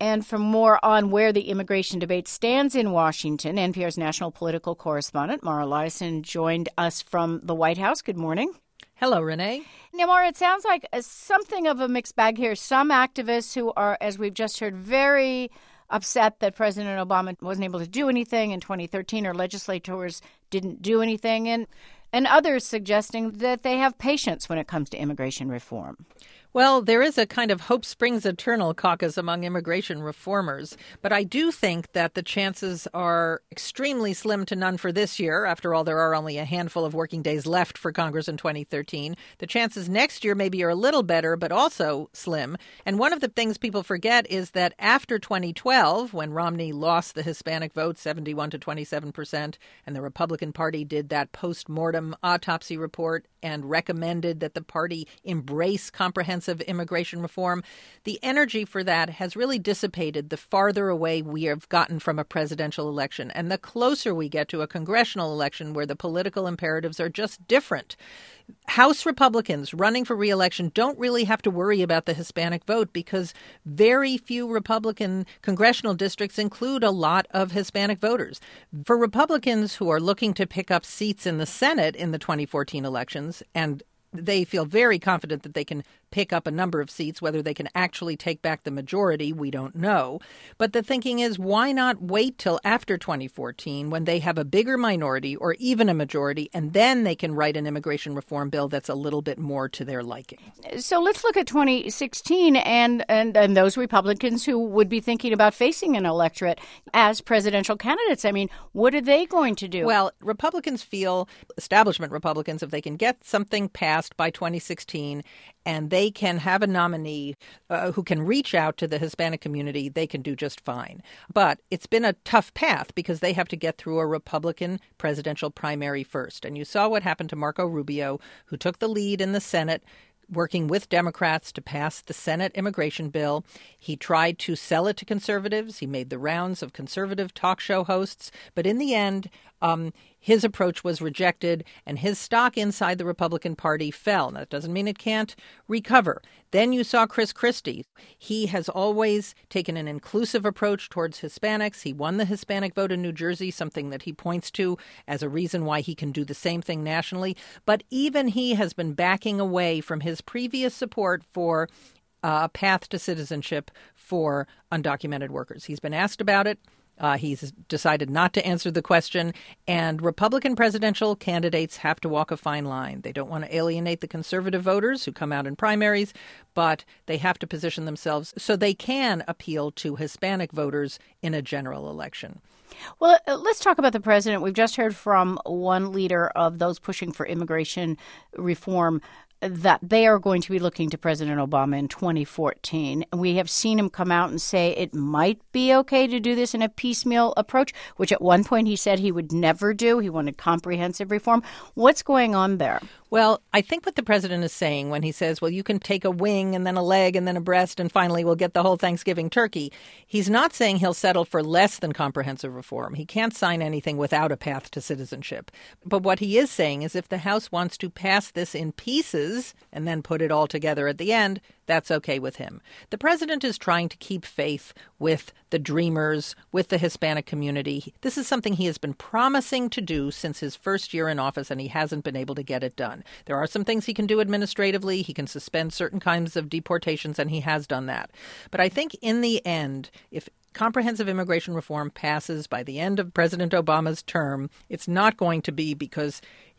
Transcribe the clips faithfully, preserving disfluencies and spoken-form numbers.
And for more on where the immigration debate stands in Washington, N P R's national political correspondent Mara Liasson joined us from the White House. Good morning. Hello, Renee. Now, Mara, it sounds like a, something of a mixed bag here. Some activists who are, as we've just heard, very upset that President Obama wasn't able to do anything in twenty thirteen, or legislators didn't do anything, and and others suggesting that they have patience when it comes to immigration reform. Well, there is a kind of hope springs eternal caucus among immigration reformers, but I do think that the chances are extremely slim to none for this year. After all, there are only a handful of working days left for Congress in twenty thirteen. The chances next year maybe are a little better, but also slim. And one of the things people forget is that after twenty twelve, when Romney lost the Hispanic vote seventy-one to twenty-seven percent, and the Republican Party did that post-mortem autopsy report and recommended that the party embrace comprehensive immigration reform, the energy for that has really dissipated the farther away we have gotten from a presidential election and the closer we get to a congressional election where the political imperatives are just different. House Republicans running for re-election don't really have to worry about the Hispanic vote because very few Republican congressional districts include a lot of Hispanic voters. For Republicans who are looking to pick up seats in the Senate in the twenty fourteen elections, and they feel very confident that they can pick up a number of seats. Whether they can actually take back the majority, we don't know. But the thinking is, why not wait till after twenty fourteen when they have a bigger minority or even a majority, and then they can write an immigration reform bill that's a little bit more to their liking. So let's look at twenty sixteen and, and, and those Republicans who would be thinking about facing an electorate as presidential candidates. I mean, what are they going to do? Well, Republicans feel, establishment Republicans, if they can get something passed by twenty sixteen and they can have a nominee uh, who can reach out to the Hispanic community, they can do just fine. But it's been a tough path because they have to get through a Republican presidential primary first. And you saw what happened to Marco Rubio, who took the lead in the Senate, working with Democrats to pass the Senate immigration bill. He tried to sell it to conservatives. He made the rounds of conservative talk show hosts. But in the end, um, his approach was rejected, and his stock inside the Republican Party fell. Now, that doesn't mean it can't recover. Then you saw Chris Christie. He has always taken an inclusive approach towards Hispanics. He won the Hispanic vote in New Jersey, something that he points to as a reason why he can do the same thing nationally. But even he has been backing away from his previous support for a path to citizenship for undocumented workers. He's been asked about it. Uh, he's decided not to answer the question, and Republican presidential candidates have to walk a fine line. They don't want to alienate the conservative voters who come out in primaries, but they have to position themselves so they can appeal to Hispanic voters in a general election. Well, let's talk about the president. We've just heard from one leader of those pushing for immigration reform that they are going to be looking to President Obama in twenty fourteen. We have seen him come out and say it might be okay to do this in a piecemeal approach, which at one point he said he would never do. He wanted comprehensive reform. What's going on there? Well, I think what the president is saying when he says, well, you can take a wing and then a leg and then a breast and finally we'll get the whole Thanksgiving turkey. He's not saying he'll settle for less than comprehensive reform. He can't sign anything without a path to citizenship. But what he is saying is if the House wants to pass this in pieces and then put it all together at the end, that's okay with him. The president is trying to keep faith with the Dreamers, with the Hispanic community. This is something he has been promising to do since his first year in office, and he hasn't been able to get it done. There are some things he can do administratively. He can suspend certain kinds of deportations, and he has done that. But I think in the end, if comprehensive immigration reform passes by the end of President Obama's term, it's not going to be because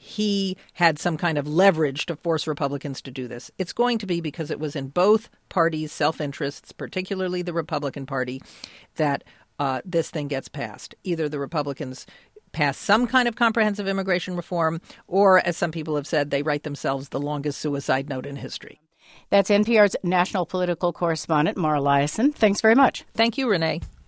he had some kind of leverage to force Republicans to do this. It's going to be because it was in both parties' self-interests, particularly the Republican Party, that uh, this thing gets passed. Either the Republicans pass some kind of comprehensive immigration reform, or, as some people have said, they write themselves the longest suicide note in history. That's N P R's national political correspondent, Mara Liasson. Thanks very much. Thank you, Renee.